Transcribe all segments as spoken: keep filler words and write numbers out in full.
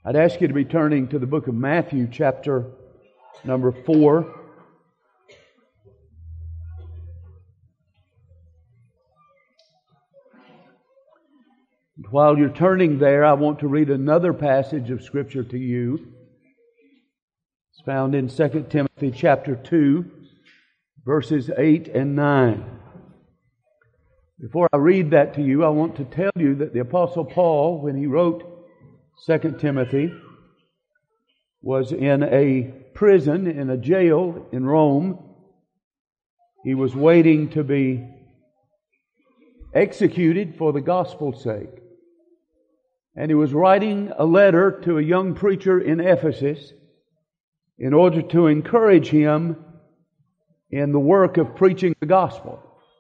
I'd ask you to be turning to the book of Matthew, chapter number four. While you're turning there, I want to read another passage of Scripture to you. It's found in Second Timothy chapter two, verses eight and nine. Before I read that to you, I want to tell you that the Apostle Paul, when he wrote Second Timothy, was in a prison, in a jail in Rome. He was waiting to be executed for the gospel's sake. And he was writing a letter to a young preacher in Ephesus in order to encourage him in the work of preaching the gospel.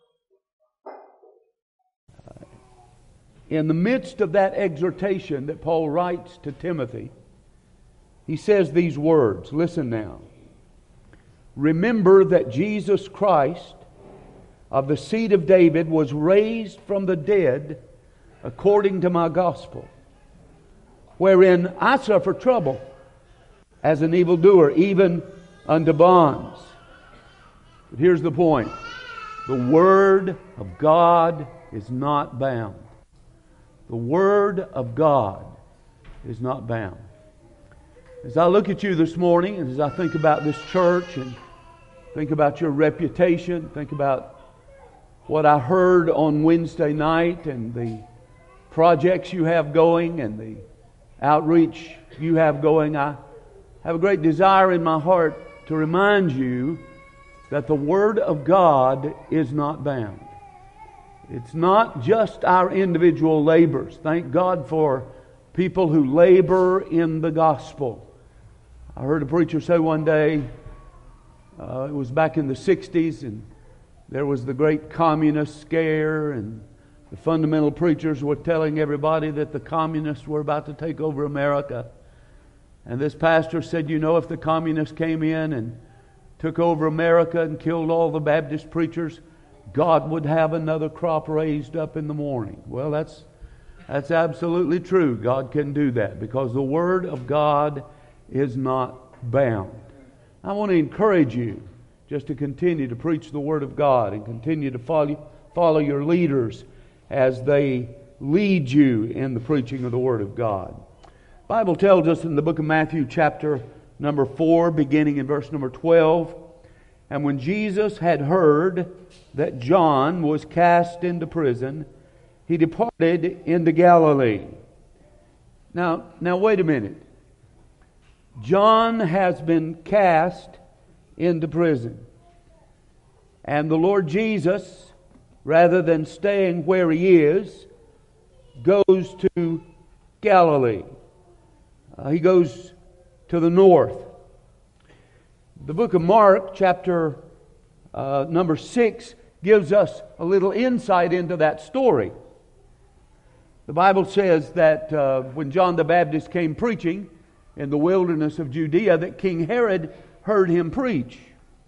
In the midst of that exhortation that Paul writes to Timothy, he says these words. Listen now. Remember that Jesus Christ of the seed of David was raised from the dead according to my gospel, wherein I suffer trouble as an evildoer, even unto bonds. But here's the point. The Word of God is not bound. The Word of God is not bound. As I look at you this morning, and as I think about this church, and think about your reputation, think about what I heard on Wednesday night, and the projects you have going, and the outreach you have going, I have a great desire in my heart to remind you that the Word of God is not bound. It's not just our individual labors. Thank God for people who labor in the gospel. I heard a preacher say one day, uh, it was back in the sixties, and there was the great communist scare, and the fundamental preachers were telling everybody that the communists were about to take over America. And this pastor said, you know, if the communists came in and took over America and killed all the Baptist preachers, God would have another crop raised up in the morning. Well, that's that's absolutely true. God can do that because the Word of God is not bound. I want to encourage you just to continue to preach the Word of God and continue to follow, follow your leaders as they lead you in the preaching of the Word of God. The Bible tells us in the book of Matthew chapter number four, beginning in verse number twelve, and when Jesus had heard that John was cast into prison, he departed into Galilee. Now, now wait a minute. John has been cast into prison. And the Lord Jesus, rather than staying where he is, goes to Galilee. Uh, he goes to the north. The book of Mark, chapter uh, number six, gives us a little insight into that story. The Bible says that uh, when John the Baptist came preaching in the wilderness of Judea, that King Herod heard him preach.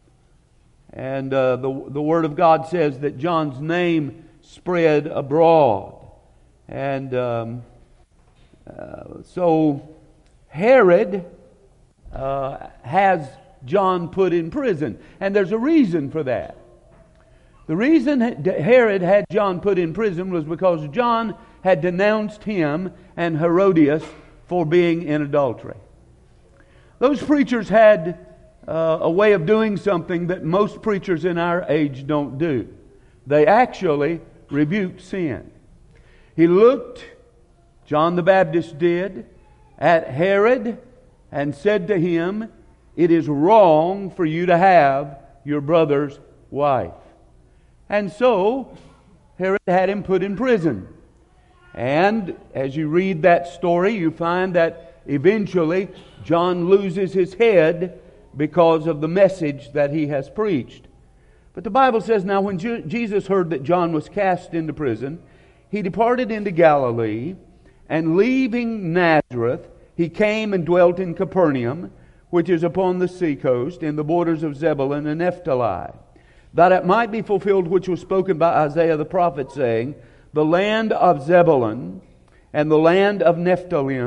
And uh, the, the Word of God says that John's name spread abroad. And um, uh, so Herod uh, has John put in prison. And there's a reason for that. The reason Herod had John put in prison was because John had denounced him and Herodias for being in adultery. Those preachers had uh, a way of doing something that most preachers in our age don't do. They actually rebuked sin. He looked, John the Baptist did, at Herod and said to him, "It is wrong for you to have your brother's wife." And so Herod had him put in prison. And as you read that story, you find that eventually John loses his head because of the message that he has preached. But the Bible says, now when Je- Jesus heard that John was cast into prison, he departed into Galilee, and leaving Nazareth, he came and dwelt in Capernaum, which is upon the sea coast, in the borders of Zebulun and Naphtali, that it might be fulfilled which was spoken by Isaiah the prophet, saying, "The land of Zebulun and the land of Nephthalim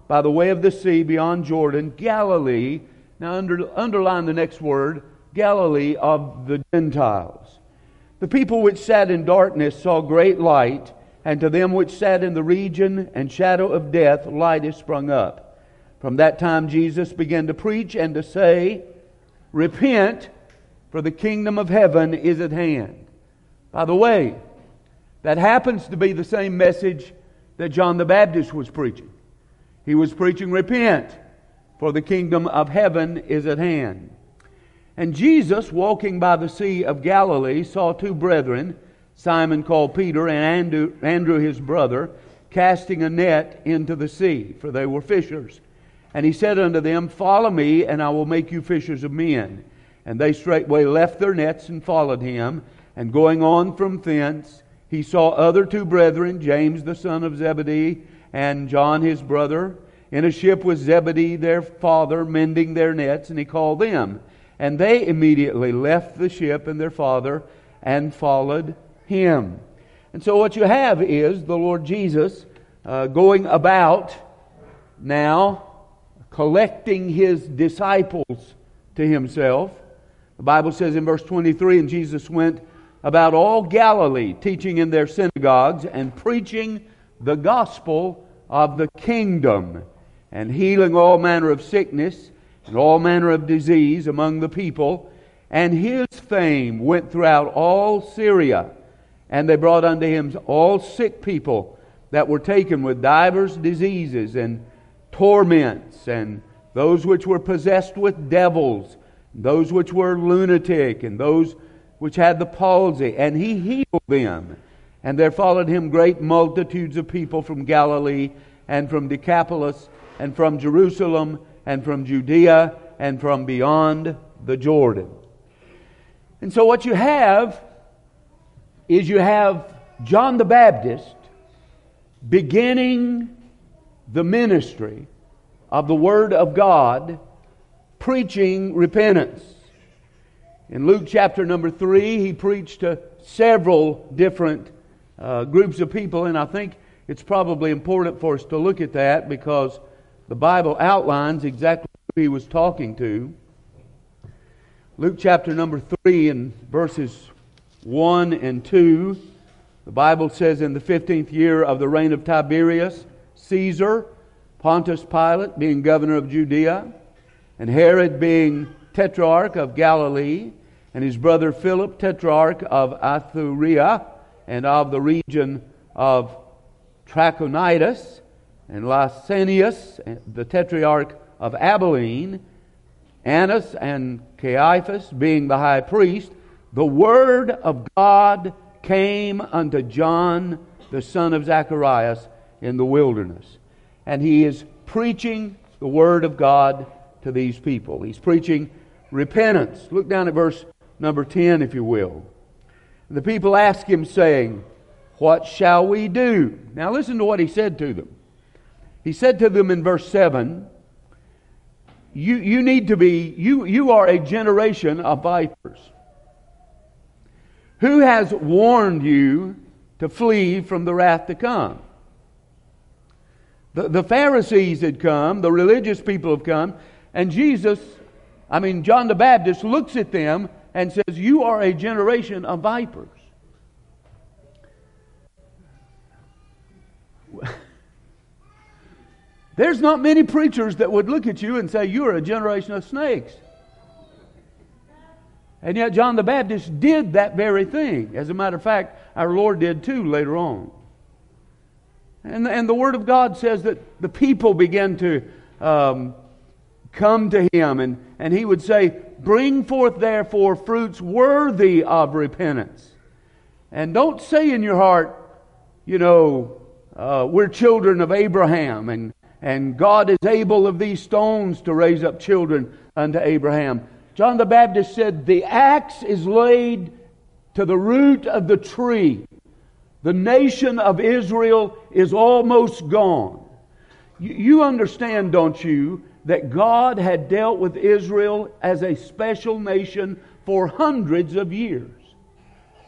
by the way of the sea beyond Jordan, Galilee. Now under, underline the next word, Galilee of the Gentiles. The people which sat in darkness saw great light, and to them which sat in the region and shadow of death, light is sprung up. From that time Jesus began to preach and to say, Repent, for the kingdom of heaven is at hand. By the way, that happens to be the same message that John the Baptist was preaching. He was preaching, Repent, for the kingdom of heaven is at hand. And Jesus, walking by the Sea of Galilee, saw two brethren, Simon called Peter and Andrew, Andrew his brother, casting a net into the sea, for they were fishers. And he said unto them, Follow me, and I will make you fishers of men. And they straightway left their nets and followed him. And going on from thence, he saw other two brethren, James the son of Zebedee, and John his brother, in a ship with Zebedee their father, mending their nets, and he called them. And they immediately left the ship and their father and followed him. And so what you have is the Lord Jesus uh, going about now collecting His disciples to Himself. The Bible says in verse twenty-three, And Jesus went about all Galilee, teaching in their synagogues and preaching the gospel of the kingdom, and healing all manner of sickness and all manner of disease among the people. And His fame went throughout all Syria, and they brought unto Him all sick people that were taken with divers diseases and torments, and those which were possessed with devils, those which were lunatic, and those which had the palsy, and He healed them. And there followed Him great multitudes of people from Galilee, and from Decapolis, and from Jerusalem, and from Judea, and from beyond the Jordan. And so what you have is you have John the Baptist beginning the ministry of the Word of God, preaching repentance. In Luke chapter number three, he preached to several different uh, groups of people, and I think it's probably important for us to look at that because the Bible outlines exactly who he was talking to. Luke chapter number three and verses one and two, the Bible says, In the fifteenth year of the reign of Tiberius Caesar, Pontius Pilate being governor of Judea, and Herod being tetrarch of Galilee, and his brother Philip tetrarch of Iturea, and of the region of Trachonitis, and Lysanias, the tetrarch of Abilene, Annas and Caiaphas being the high priest, the word of God came unto John, the son of Zacharias, in the wilderness. And he is preaching the word of God to these people. He's preaching repentance. Look down at verse number ten, if you will. The people ask him, saying, What shall we do? Now listen to what he said to them. He said to them in verse seven, You, you need to be, you, you are a generation of vipers. Who has warned you to flee from the wrath to come? The, the Pharisees had come, the religious people have come, and Jesus, I mean John the Baptist, looks at them and says, You are a generation of vipers. There's not many preachers that would look at you and say, You're a generation of snakes. And yet John the Baptist did that very thing. As a matter of fact, our Lord did too later on. And, and the Word of God says that the people began to um, come to Him. And, and He would say, Bring forth therefore fruits worthy of repentance. And don't say in your heart, you know, uh, we're children of Abraham, and, and God is able of these stones to raise up children unto Abraham. John the Baptist said, The axe is laid to the root of the tree. The nation of Israel is almost gone. You, you understand, don't you, that God had dealt with Israel as a special nation for hundreds of years.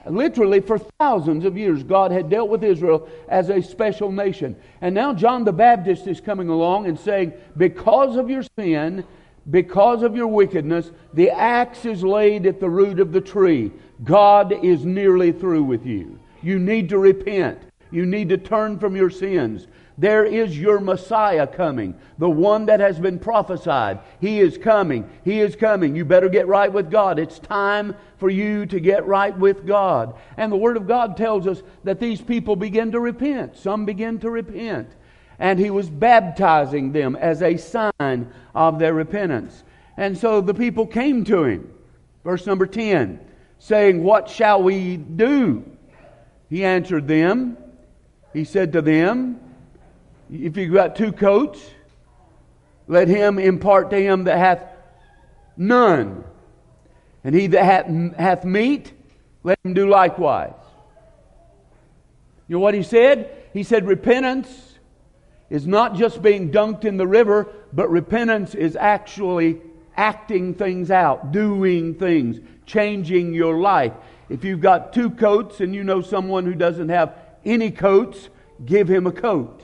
Literally, for thousands of years, God had dealt with Israel as a special nation. And now John the Baptist is coming along and saying, because of your sin, because of your wickedness, the axe is laid at the root of the tree. God is nearly through with you. You need to repent. You need to turn from your sins. There is your Messiah coming, the one that has been prophesied. He is coming. He is coming. You better get right with God. It's time for you to get right with God. And the Word of God tells us that these people begin to repent. Some begin to repent. And He was baptizing them as a sign of their repentance. And so the people came to Him. Verse number ten, saying, "What shall we do?" He answered them. He said to them, "If you've got two coats, let him impart to him that hath none. And he that hath, hath meat, let him do likewise." You know what he said? He said repentance is not just being dunked in the river, but repentance is actually acting things out, doing things, changing your life. If you've got two coats and you know someone who doesn't have any coats, give him a coat.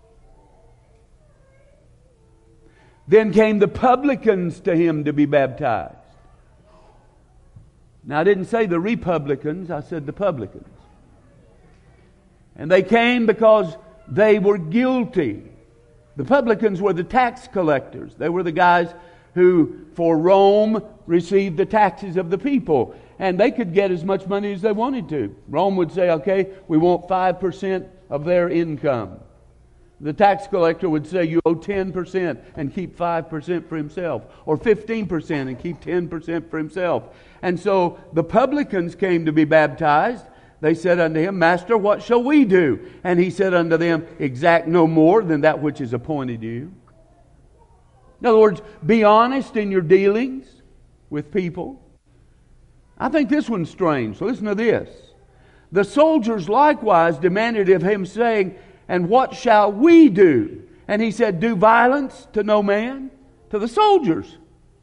Then came the publicans to him to be baptized. Now I didn't say the Republicans, I said the publicans. And they came because they were guilty. The publicans were the tax collectors. They were the guys who, for Rome, received the taxes of the people. And they could get as much money as they wanted to. Rome would say, okay, we want five percent of their income. The tax collector would say you owe ten percent and keep five percent for himself. Or fifteen percent and keep ten percent for himself. And so the publicans came to be baptized. They said unto him, "Master, what shall we do?" And he said unto them, "Exact no more than that which is appointed you." In other words, be honest in your dealings with people. I think this one's strange. So listen to this. The soldiers likewise demanded of him, saying, "And what shall we do?" And he said, "Do violence to no man." To the soldiers.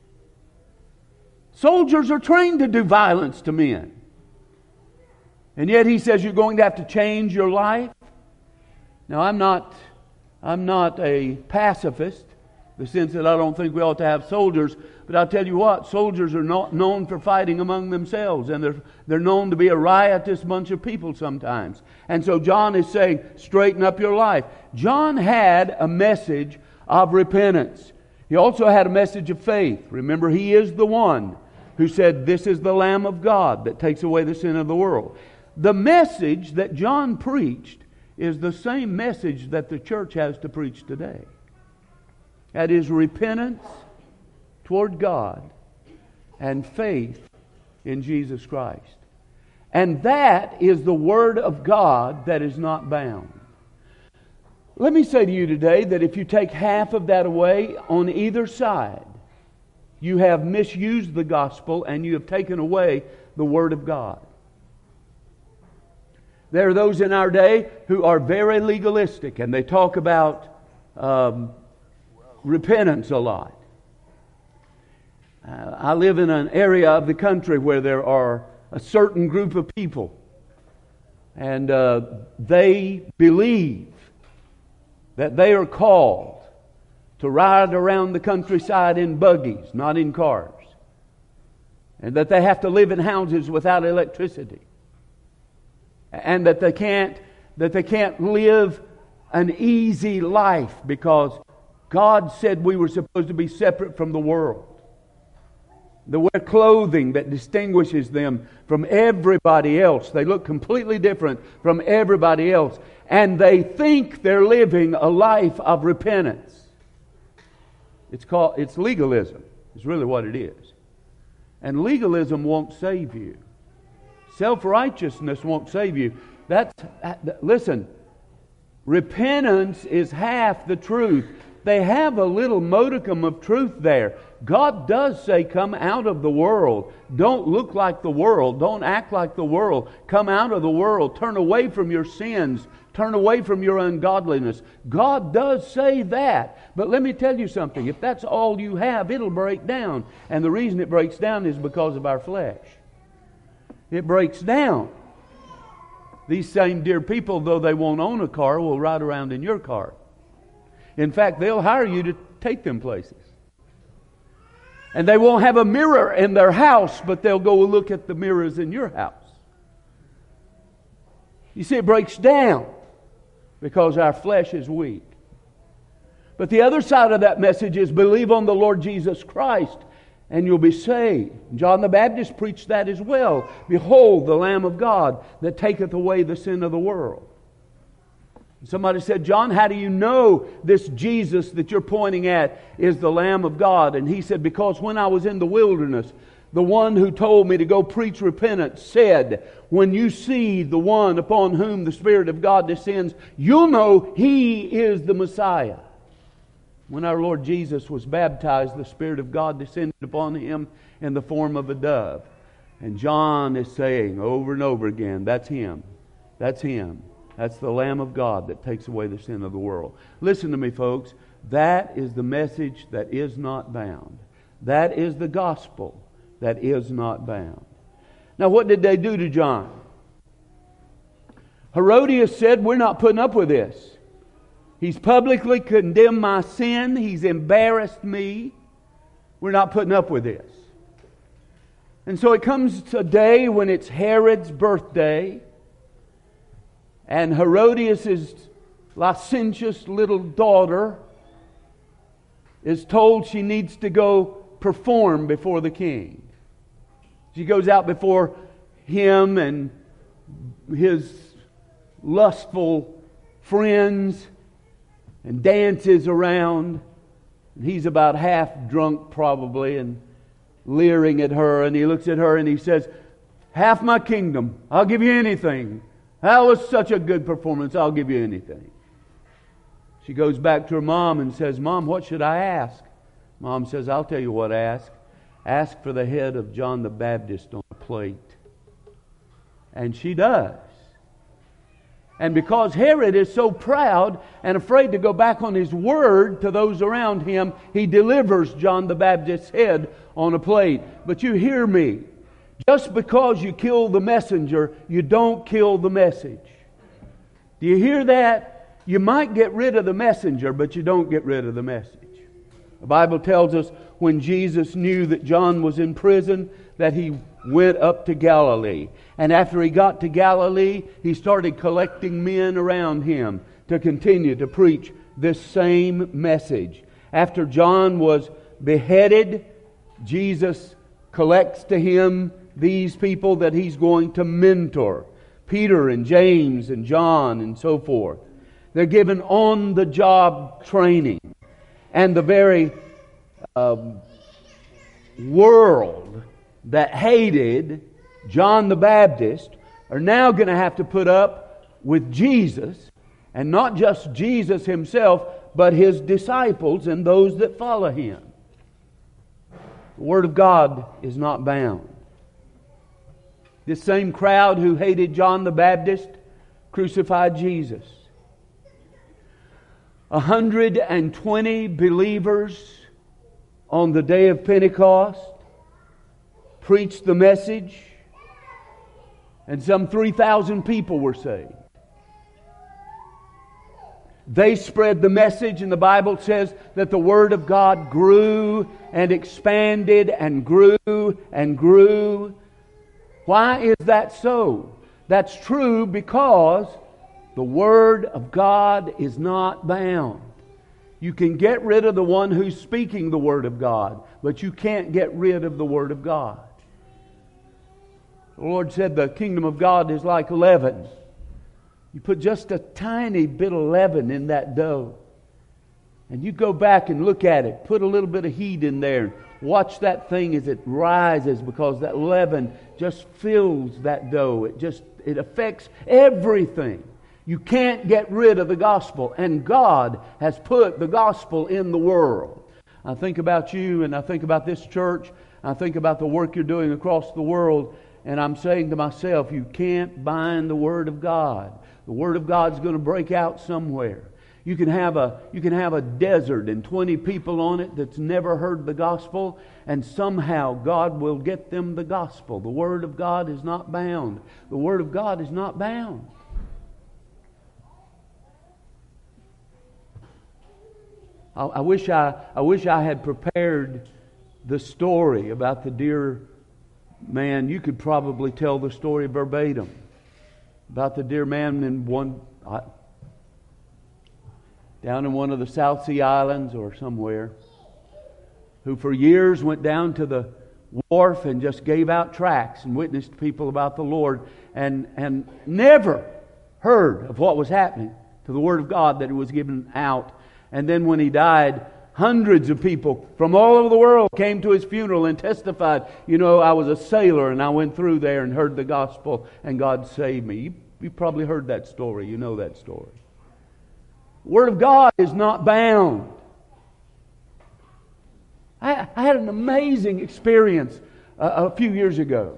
Soldiers are trained to do violence to men. And yet he says you're going to have to change your life. Now I'm not, I'm not a pacifist, in the sense that I don't think we ought to have soldiers. But I'll tell you what, soldiers are not known for fighting among themselves. And they're, they're known to be a riotous bunch of people sometimes. And so John is saying, straighten up your life. John had a message of repentance. He also had a message of faith. Remember, he is the one who said, "This is the Lamb of God that takes away the sin of the world." The message that John preached is the same message that the church has to preach today. That is repentance toward God and faith in Jesus Christ. And that is the Word of God that is not bound. Let me say to you today that if you take half of that away on either side, you have misused the gospel and you have taken away the Word of God. There are those in our day who are very legalistic and they talk about um, repentance a lot. Uh, I live in an area of the country where there are a certain group of people, and uh, they believe that they are called to ride around the countryside in buggies, not in cars, and that they have to live in houses without electricity, and that they can't that they can't live an easy life because God said we were supposed to be separate from the world. They wear clothing that distinguishes them from everybody else. They look completely different from everybody else. And they think they're living a life of repentance. It's called, it's legalism. It's really what it is. And legalism won't save you. Self-righteousness won't save you. That's, listen, repentance is half the truth. They have a little modicum of truth there. God does say, come out of the world. Don't look like the world. Don't act like the world. Come out of the world. Turn away from your sins. Turn away from your ungodliness. God does say that. But let me tell you something. If that's all you have, it'll break down. And the reason it breaks down is because of our flesh. It breaks down. These same dear people, though they won't own a car, will ride around in your car. In fact, they'll hire you to take them places. And they won't have a mirror in their house, but they'll go look at the mirrors in your house. You see, it breaks down because our flesh is weak. But the other side of that message is believe on the Lord Jesus Christ and you'll be saved. John the Baptist preached that as well. Behold, the Lamb of God that taketh away the sin of the world. Somebody said, John, how do you know this Jesus that you're pointing at is the Lamb of God? And he said, because when I was in the wilderness, the one who told me to go preach repentance said, when you see the one upon whom the Spirit of God descends, you'll know He is the Messiah. When our Lord Jesus was baptized, the Spirit of God descended upon Him in the form of a dove. And John is saying over and over again, that's Him. That's Him. That's the Lamb of God that takes away the sin of the world. Listen to me, folks. That is the message that is not bound. That is the gospel that is not bound. Now, what did they do to John? Herodias said, we're not putting up with this. He's publicly condemned my sin. He's embarrassed me. We're not putting up with this. And so it comes a day when it's Herod's birthday, and Herodias' licentious little daughter is told she needs to go perform before the king. She goes out before him and his lustful friends and dances around. He's about half drunk probably and leering at her, and he looks at her and he says, half my kingdom, I'll give you anything. That was such a good performance. I'll give you anything. She goes back to her mom and says, Mom, what should I ask? Mom says, I'll tell you what to ask. Ask for the head of John the Baptist on a plate. And she does. And because Herod is so proud and afraid to go back on his word to those around him, he delivers John the Baptist's head on a plate. But you hear me. Just because you kill the messenger, you don't kill the message. Do you hear that? You might get rid of the messenger, but you don't get rid of the message. The Bible tells us when Jesus knew that John was in prison, that He went up to Galilee. And after He got to Galilee, He started collecting men around Him to continue to preach this same message. After John was beheaded, Jesus collects to Him these people that He's going to mentor. Peter and James and John and so forth. They're given on-the-job training. And the very um, world that hated John the Baptist are now going to have to put up with Jesus. And not just Jesus Himself, but His disciples and those that follow Him. The Word of God is not bound. This same crowd who hated John the Baptist crucified Jesus. one hundred twenty believers on the day of Pentecost preached the message, and some three thousand people were saved. They spread the message, and the Bible says that the Word of God grew and expanded and grew and grew. Why is that so? That's true because the Word of God is not bound. You can get rid of the one who's speaking the Word of God, but you can't get rid of the Word of God. The Lord said the kingdom of God is like leaven. You put just a tiny bit of leaven in that dough, and you go back and look at it, put a little bit of heat in there, watch that thing as it rises, because that leaven just fills that dough. It just, it affects everything. You can't get rid of the gospel, and God has put the gospel in the world. I think about you, and I think about this church, I think about the work you're doing across the world, and I'm saying to myself, you can't bind the Word of God. The Word of God's going to break out somewhere. You can have a you can have a desert and twenty people on it that's never heard the gospel, and somehow God will get them the gospel. The Word of God is not bound. The Word of God is not bound. I, I wish I I wish I had prepared the story about the dear man. You could probably tell the story verbatim about the dear man in one. I, down in one of the South Sea Islands or somewhere, who for years went down to the wharf and just gave out tracts and witnessed to people about the Lord, and, and never heard of what was happening to the Word of God that was given out. And then when he died, hundreds of people from all over the world came to his funeral and testified, you know, I was a sailor and I went through there and heard the gospel and God saved me. You, you probably heard that story. You know that story. The Word of God is not bound. I, I had an amazing experience uh, a few years ago.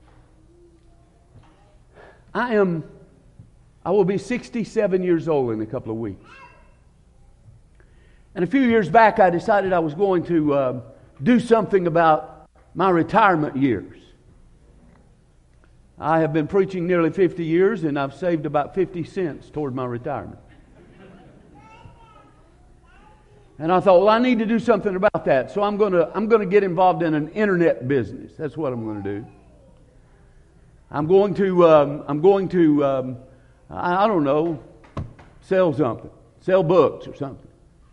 I am, I will be sixty-seven years old in a couple of weeks. And a few years back, I decided I was going to uh, do something about my retirement years. I have been preaching nearly fifty years, and I've saved about fifty cents toward my retirement. And I thought, well, I need to do something about that. So I'm going to I'm going to get involved in an internet business. That's what I'm going to do. I'm going to um, I'm going to um, I, I don't know, sell something, sell books or something.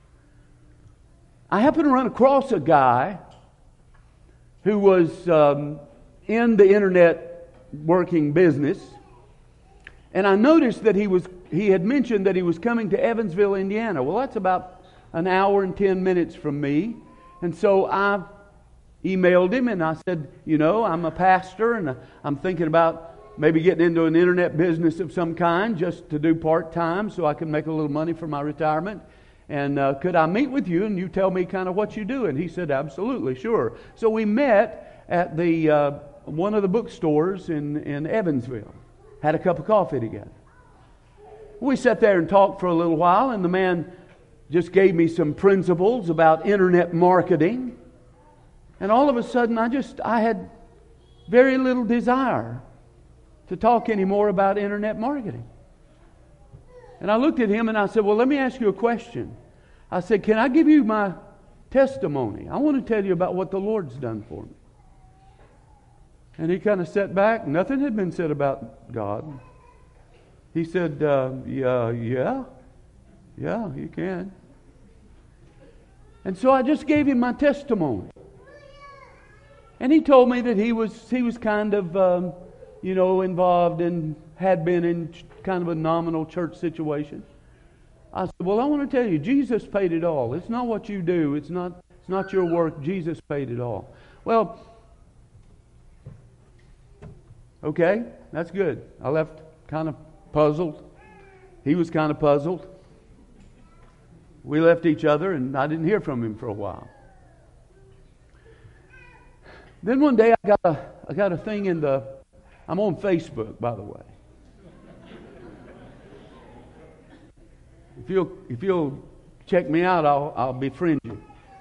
I happened to run across a guy who was um, in the internet working business, and I noticed that he was he had mentioned that he was coming to Evansville, Indiana. Well, that's about an hour and ten minutes from me. And so I emailed him and I said, you know, I'm a pastor and I'm thinking about maybe getting into an internet business of some kind just to do part-time so I can make a little money for my retirement. And uh, could I meet with you and you tell me kind of what you do? And he said, absolutely, sure. So we met at the uh, one of the bookstores in, in Evansville. Had a cup of coffee together. We sat there and talked for a little while, and the man just gave me some principles about internet marketing. And all of a sudden, I just, I had very little desire to talk anymore about internet marketing. And I looked at him and I said, well, let me ask you a question. I said, can I give you my testimony? I want to tell you about what the Lord's done for me. And he kind of sat back. Nothing had been said about God. He said, uh, yeah, yeah, yeah, you can. And so I just gave him my testimony. And he told me that he was he was kind of, um, you know, involved in, had been in kind of a nominal church situation. I said, well, I want to tell you, Jesus paid it all. It's not what you do. It's not, it's not your work. Jesus paid it all. Well, okay, that's good. I left kind of puzzled. He was kind of puzzled. We left each other, and I didn't hear from him for a while. Then one day I got a I got a thing in the I'm on Facebook, by the way. If you'll if you'll check me out, I'll I'll befriend you.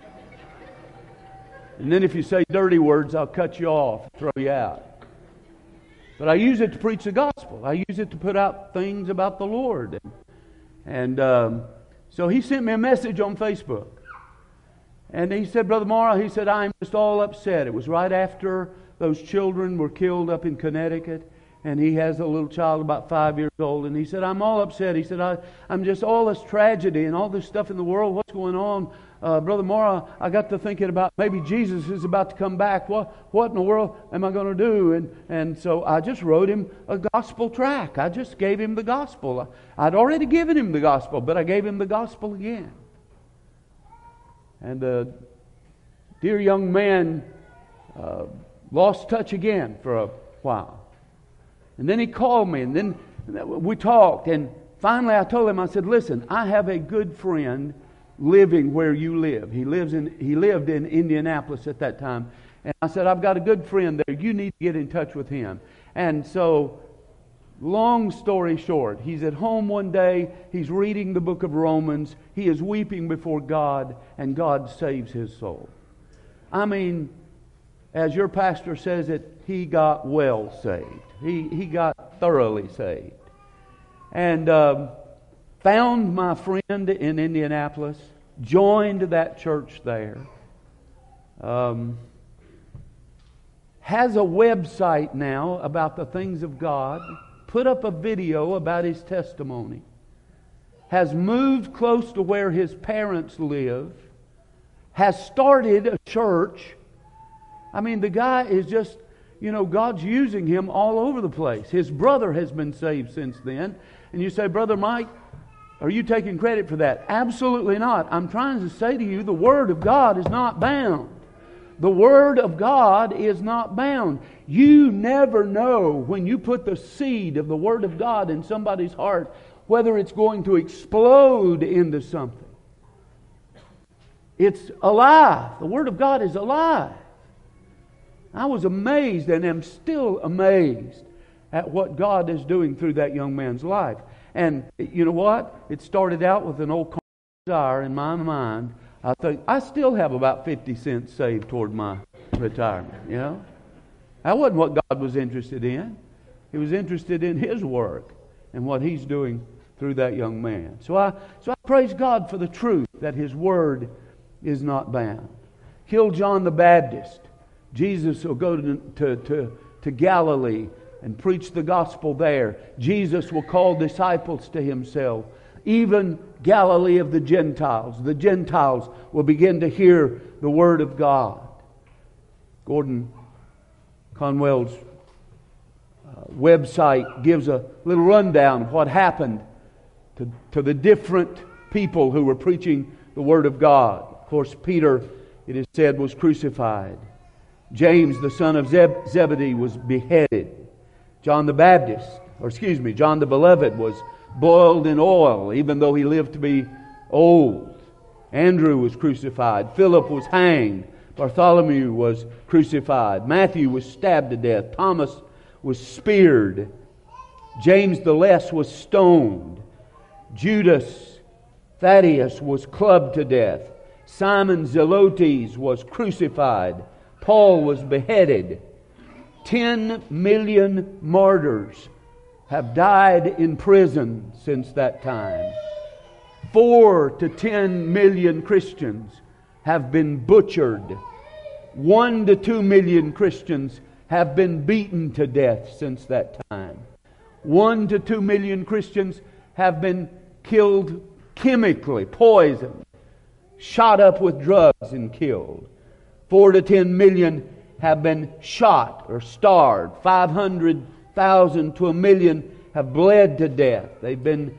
And then if you say dirty words, I'll cut you off, throw you out. But I use it to preach the gospel. I use it to put out things about the Lord. And, and um, so he sent me a message on Facebook. And he said, Brother Morrow, he said, I'm just all upset. It was right after those children were killed up in Connecticut. And he has a little child about five years old. And he said, I'm all upset. He said, I, I'm just all this tragedy and all this stuff in the world. What's going on? Uh, Brother Morrow, I got to thinking about maybe Jesus is about to come back. What, what in the world am I going to do? And, and so I just wrote him a gospel tract. I just gave him the gospel. I'd already given him the gospel, but I gave him the gospel again. And the dear young man uh, lost touch again for a while. And then he called me, and then we talked, and finally I told him, I said, listen, I have a good friend living where you live. He lives in he lived in Indianapolis at that time. And I said, I've got a good friend there. You need to get in touch with him. And so Long story short, he's at home one day, he's reading the book of Romans, he is weeping before God, and God saves his soul. I mean, as your pastor says it, he got well saved. He, he got thoroughly saved. And um, found my friend in Indianapolis, joined that church there, um, has a website now about the things of God, put up a video about his testimony, has moved close to where his parents live, has started a church. I mean, the guy is just, you know, God's using him all over the place. His brother has been saved since then. And you say, Brother Mike, are you taking credit for that? Absolutely not. I'm trying to say to you, the Word of God is not bound. The Word of God is not bound. You never know when you put the seed of the Word of God in somebody's heart whether it's going to explode into something. It's alive. The Word of God is alive. I was amazed and am still amazed at what God is doing through that young man's life. And you know what? It started out with an old desire in my mind. I think I still have about fifty cents saved toward my retirement. You know, that wasn't what God was interested in. He was interested in His work and what He's doing through that young man. So I, so I praise God for the truth that His Word is not bound. Kill John the Baptist. Jesus will go to to to, to Galilee and preach the gospel there. Jesus will call disciples to Himself. Even Galilee of the Gentiles. The Gentiles will begin to hear the Word of God. Gordon Conwell's uh, website gives a little rundown of what happened to, to the different people who were preaching the Word of God. Of course, Peter, it is said, was crucified. James, the son of Zeb- Zebedee, was beheaded. John the Baptist, or excuse me, John the Beloved was boiled in oil, even though he lived to be old. Andrew was crucified. Philip was hanged. Bartholomew was crucified. Matthew was stabbed to death. Thomas was speared. James the Less was stoned. Judas Thaddeus was clubbed to death. Simon Zelotes was crucified. Paul was beheaded. Ten million martyrs have died in prison since that time. Four to ten million Christians have been butchered. One to two million Christians have been beaten to death since that time. One to two million Christians have been killed chemically, poisoned, shot up with drugs and killed. Four to ten million have been shot or starved. Five hundred thousand to a million have bled to death. They've been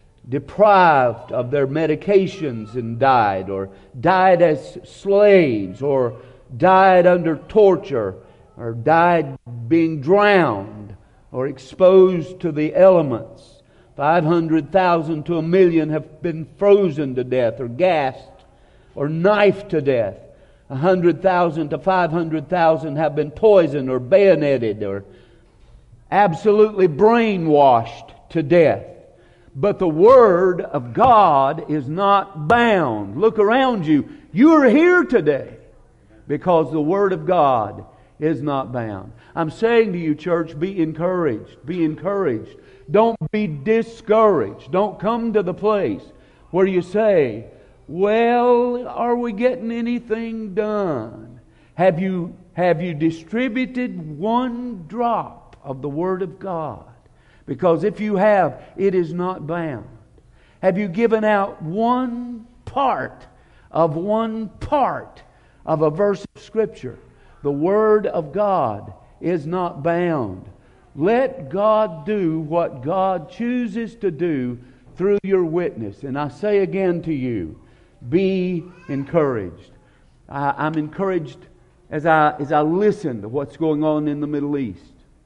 deprived of their medications and died, or died as slaves, or died under torture, or died being drowned, or exposed to the elements. Five hundred thousand to a million have been frozen to death, or gassed, or knifed to death. A hundred thousand to five hundred thousand have been poisoned, or bayoneted, or absolutely brainwashed to death. But the Word of God is not bound. Look around you. You are here today because the Word of God is not bound. I'm saying to you, church, be encouraged. Be encouraged. Don't be discouraged. Don't come to the place where you say, well, are we getting anything done? Have you, have you distributed one drop of the Word of God? Because if you have, it is not bound. Have you given out one part of one part of a verse of Scripture? The Word of God is not bound. Let God do what God chooses to do through your witness. And I say again to you, be encouraged. I, I'm encouraged as I, as I listen to what's going on in the Middle East.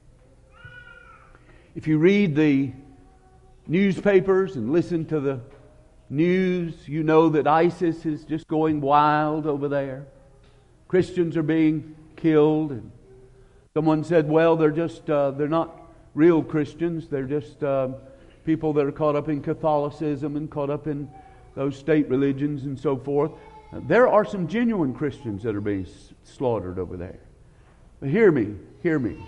If you read the newspapers and listen to the news, you know that ISIS is just going wild over there. Christians are being killed. And someone said, well, they're just, uh, they're not real Christians. They're just uh, people that are caught up in Catholicism and caught up in those state religions and so forth. Uh, there are some genuine Christians that are being s- slaughtered over there. But hear me, hear me.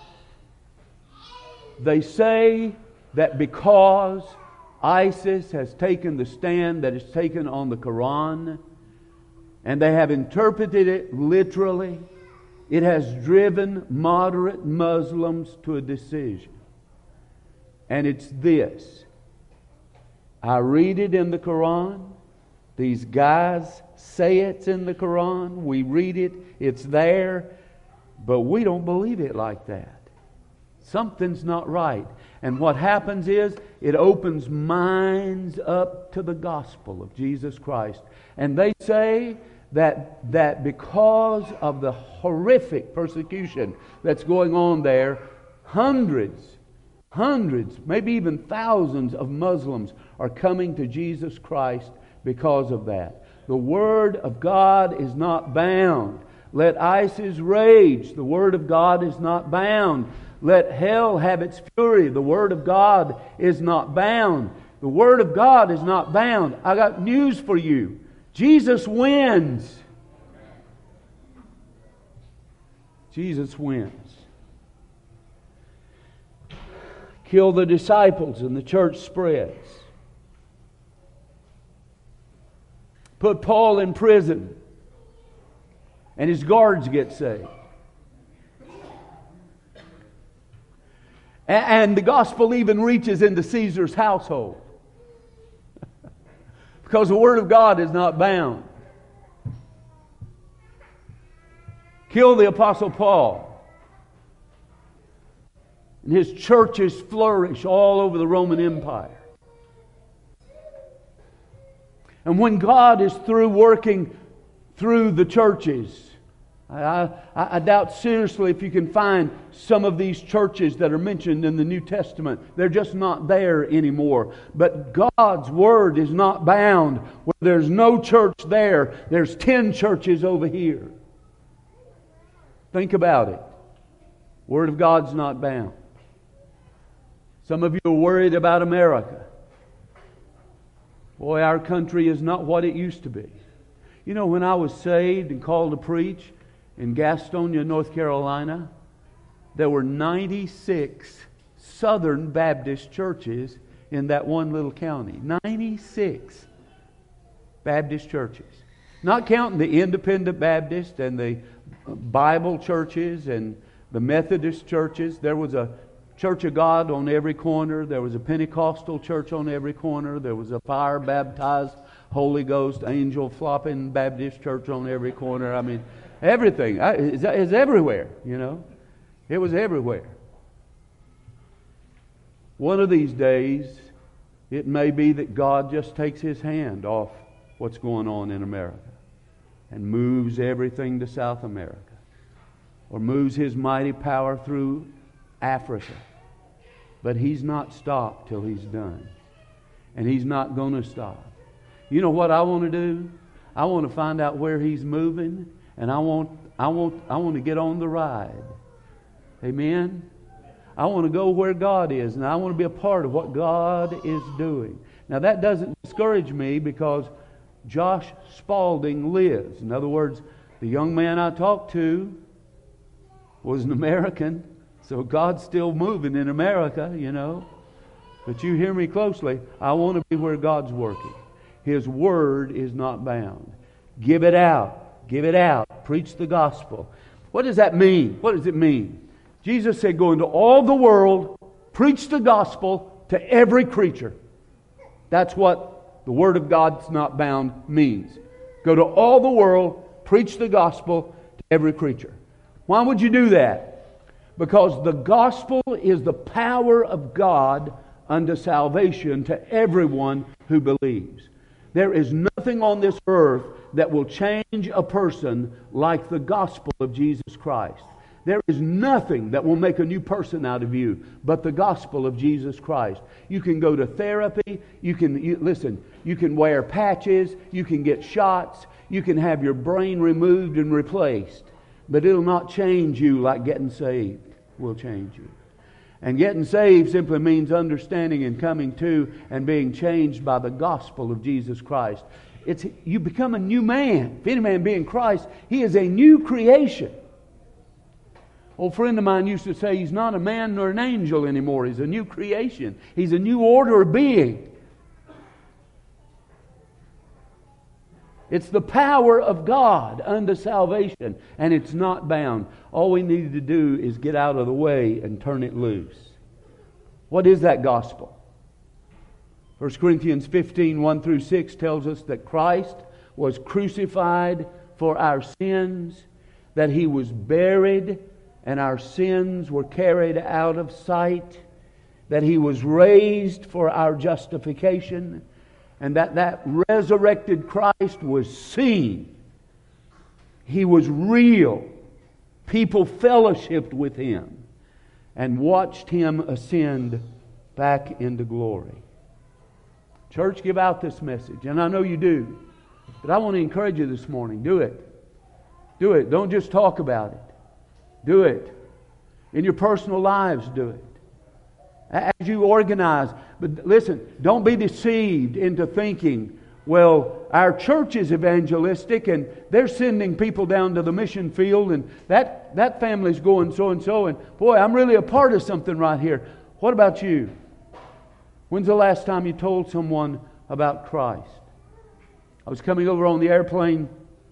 They say that because ISIS has taken the stand that is taken on the Quran, and they have interpreted it literally, it has driven moderate Muslims to a decision. And it's this. I read it in the Quran. These guys say it's in the Quran. We read it. It's there. But we don't believe it like that. Something's not right. And what happens is it opens minds up to the gospel of Jesus Christ. And they say that, that because of the horrific persecution that's going on there, hundreds, hundreds, maybe even thousands of Muslims are coming to Jesus Christ because of that. The Word of God is not bound. Let ISIS rage. The Word of God is not bound. Let hell have its fury. The Word of God is not bound. The Word of God is not bound. I got news for you. Jesus wins. Jesus wins. Kill the disciples and the church spreads. Put Paul in prison and his guards get saved. And the gospel even reaches into Caesar's household. Because the Word of God is not bound. Kill the Apostle Paul. And his churches flourish all over the Roman Empire. And when God is through working through the churches, I, I, I doubt seriously if you can find some of these churches that are mentioned in the New Testament. They're just not there anymore. But God's Word is not bound. Where there's no church there, there's ten churches over here. Think about it. Word of God's not bound. Some of you are worried about America. Boy, our country is not what it used to be. You know, when I was saved and called to preach in Gastonia, North Carolina, there were ninety-six Southern Baptist churches in that one little county. ninety-six Baptist churches. Not counting the Independent Baptist and the Bible churches and the Methodist churches. There was a Church of God on every corner. There was a Pentecostal church on every corner. There was a fire-baptized, Holy Ghost, angel-flopping Baptist church on every corner. I mean, everything. It's everywhere, you know. It was everywhere. One of these days, it may be that God just takes His hand off what's going on in America and moves everything to South America, or moves His mighty power through Africa. But He's not stopped till He's done. And He's not going to stop. You know what I want to do? I want to find out where He's moving, and I want I want I want to get on the ride. Amen. I want to go where God is, and I want to be a part of what God is doing. Now that doesn't discourage me, because Josh Spalding lives. In other words, the young man I talked to was an American. So God's still moving in America, you know. But you hear me closely. I want to be where God's working. His Word is not bound. Give it out. Give it out. Preach the gospel. What does that mean? What does it mean? Jesus said, go into all the world, preach the gospel to every creature. That's what the Word of God's not bound means. Go to all the world, preach the gospel to every creature. Why would you do that? Because the gospel is the power of God unto salvation to everyone who believes. There is nothing on this earth that will change a person like the gospel of Jesus Christ. There is nothing that will make a new person out of you but the gospel of Jesus Christ. You can go to therapy. You can, you, listen, you can wear patches. You can get shots. You can have your brain removed and replaced. But it'll not change you like getting saved will change you. And getting saved simply means understanding and coming to and being changed by the gospel of Jesus Christ. It's you become a new man. If any man be in Christ, he is a new creation. Old friend of mine used to say he's not a man nor an angel anymore. He's a new creation. He's a new order of being. It's the power of God unto salvation, and it's not bound. All we need to do is get out of the way and turn it loose. What is that gospel? First Corinthians fifteen, one through six tells us that Christ was crucified for our sins, that He was buried and our sins were carried out of sight, that He was raised for our justification, and that that resurrected Christ was seen. He was real. People fellowshiped with Him and watched Him ascend back into glory. Church, give out this message. And I know you do. But I want to encourage you this morning. Do it. Do it. Don't just talk about it. Do it. In your personal lives, do it. As you organize. But listen, don't be deceived into thinking, well, our church is evangelistic and they're sending people down to the mission field and that, that family's going so and so and boy, I'm really a part of something right here. What about you? When's the last time you told someone about Christ? I was coming over on the airplane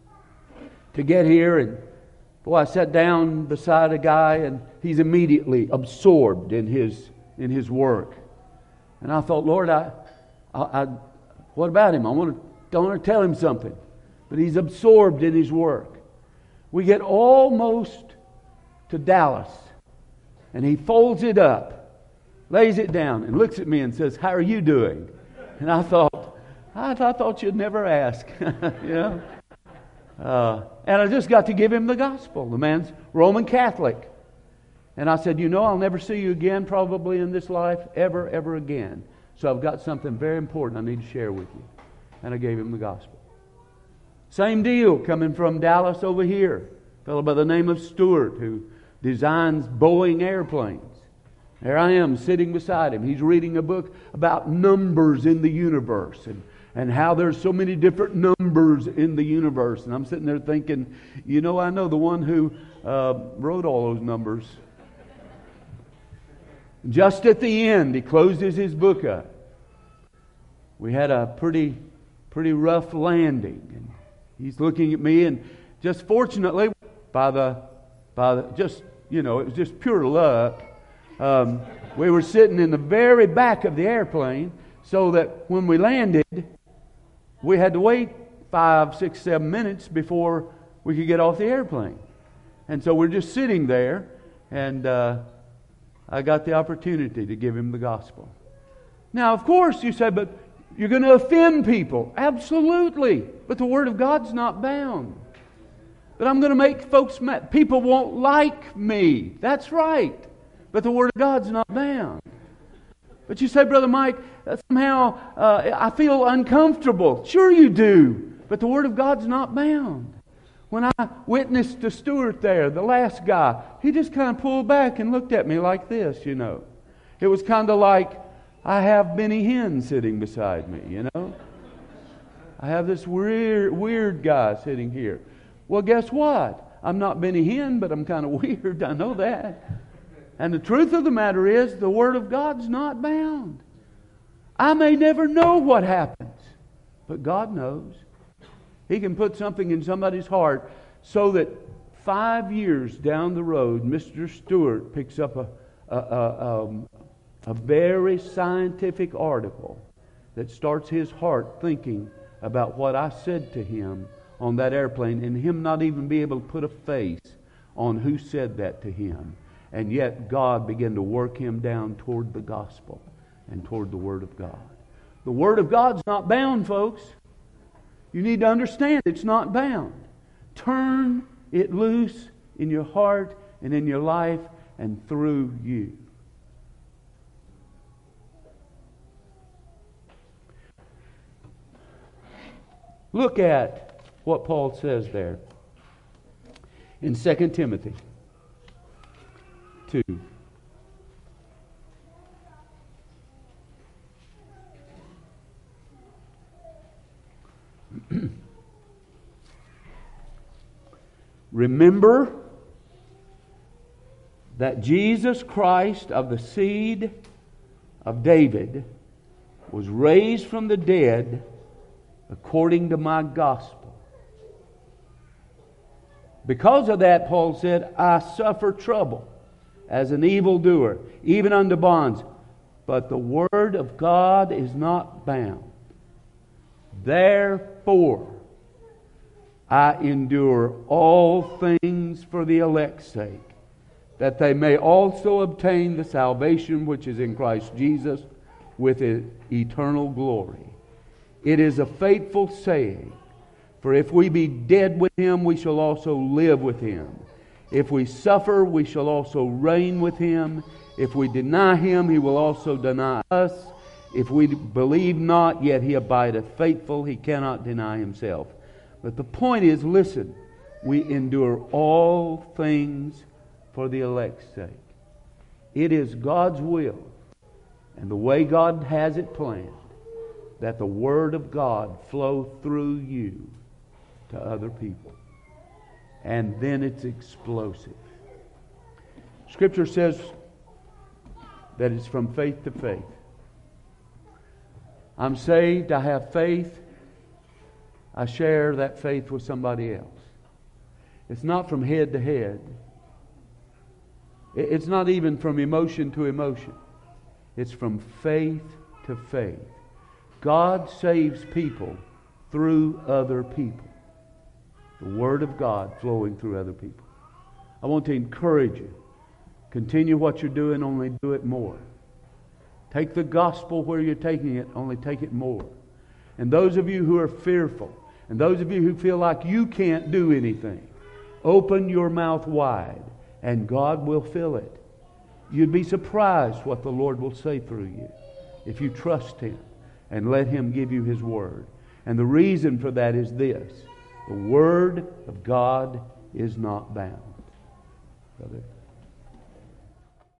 to get here and boy, I sat down beside a guy and he's immediately absorbed in his in his work. And I thought, Lord, I, I, I what about him? I want to, I want to tell him something. But he's absorbed in his work. We get almost to Dallas and he folds it up, lays it down and looks at me and says, how are you doing? And I thought, I, I thought you'd never ask. You know? Uh, and I just got to give him the gospel. The man's Roman Catholic. And I said, you know, I'll never see you again probably in this life, ever, ever again. So I've got something very important I need to share with you. And I gave him the gospel. Same deal coming from Dallas over here. A fellow by the name of Stewart who designs Boeing airplanes. There I am sitting beside him. He's reading a book about numbers in the universe and And how there's so many different numbers in the universe. And I'm sitting there thinking, you know, I know the one who uh, wrote all those numbers. Just at the end, he closes his book up. We had a pretty, pretty rough landing. And he's looking at me, and just fortunately, by the, by the, just, you know, it was just pure luck. Um, we were sitting in the very back of the airplane, so that when we landed, we had to wait five, six, seven minutes before we could get off the airplane. And so we're just sitting there, and uh, I got the opportunity to give him the gospel. Now, of course, you say, but you're going to offend people. Absolutely. But the Word of God's not bound. But I'm going to make folks mad. People won't like me. That's right. But the Word of God's not bound. But you say, Brother Mike, somehow uh, I feel uncomfortable. Sure you do. But the Word of God's not bound. When I witnessed to Stewart there, the last guy, he just kind of pulled back and looked at me like this, you know. It was kind of like I have Benny Hinn sitting beside me, you know. I have this weird, weird guy sitting here. Well, guess what? I'm not Benny Hinn, but I'm kind of weird. I know that. And the truth of the matter is, the Word of God's not bound. I may never know what happens, but God knows. He can put something in somebody's heart so that five years down the road, Mister Stewart picks up a, a, a, um, a very scientific article that starts his heart thinking about what I said to him on that airplane, and him not even be able to put a face on who said that to him. And yet God began to work him down toward the gospel and toward the Word of God. The Word of God's not bound, folks. You need to understand it's not bound. Turn it loose in your heart and in your life and through you. Look at what Paul says there in Second Timothy two. Remember that Jesus Christ of the seed of David was raised from the dead according to my gospel. Because of that, Paul said, I suffer trouble as an evildoer, even unto bonds. But the word of God is not bound. Therefore, I endure all things for the elect's sake, that they may also obtain the salvation which is in Christ Jesus with eternal glory. It is a faithful saying, for if we be dead with Him, we shall also live with Him. If we suffer, we shall also reign with Him. If we deny Him, He will also deny us. If we believe not, yet He abideth faithful. He cannot deny Himself. But the point is, listen, we endure all things for the elect's sake. It is God's will and the way God has it planned that the Word of God flow through you to other people. And then it's explosive. Scripture says that it's from faith to faith. I'm saved, I have faith, I share that faith with somebody else. It's not from head to head. It's not even from emotion to emotion. It's from faith to faith. God saves people through other people. The Word of God flowing through other people. I want to encourage you. Continue what you're doing, only do it more. Take the gospel where you're taking it, only take it more. And those of you who are fearful, and those of you who feel like you can't do anything, open your mouth wide, and God will fill it. You'd be surprised what the Lord will say through you if you trust Him and let Him give you His Word. And the reason for that is this: the Word of God is not bound. Brother.